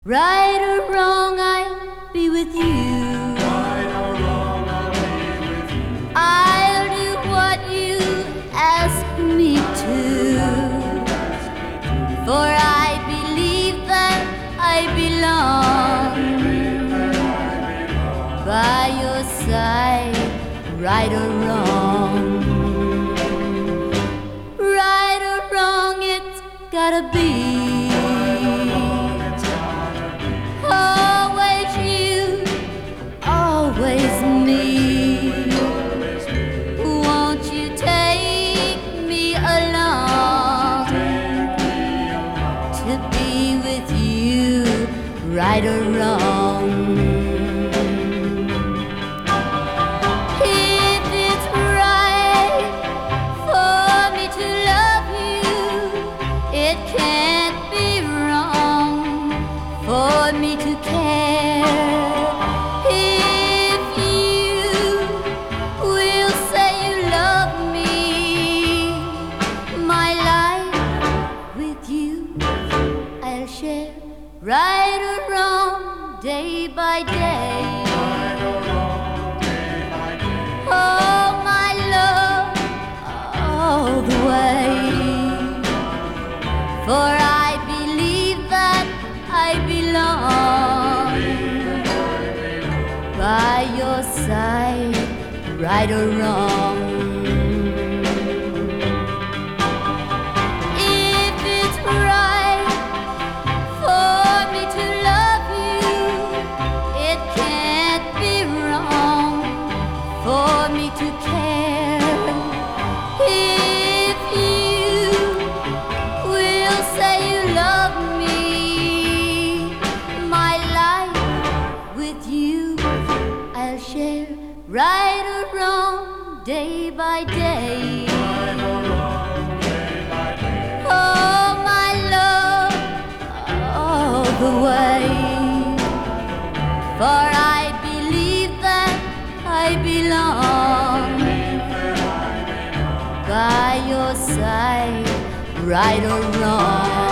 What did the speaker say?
Right or wrong, I'll be with you. Right or wrong, I'll be with you. I'll do what you ask me to, for I believe that I belong by your side, right or wrong. Right or wrong, it's gotta be. Always you, always me. Won't you take me along to be with you, right or wrong? If it's right for me to love you, it can't be wrong for me to care. If you will say you love me, my life with you I'll share, right or wrong, day by day. Right or wrong, day by day. Oh, my love, all the way. For I believe that I belong by your side, right or wrong. If it's right for me to love you, it can't be wrong for me to care. If you will say you love me, my life with you I'll share, right or wrong, day by day. Right or wrong, day by day. Oh, my love, all the way. For I believe that I belong by your side, right or wrong.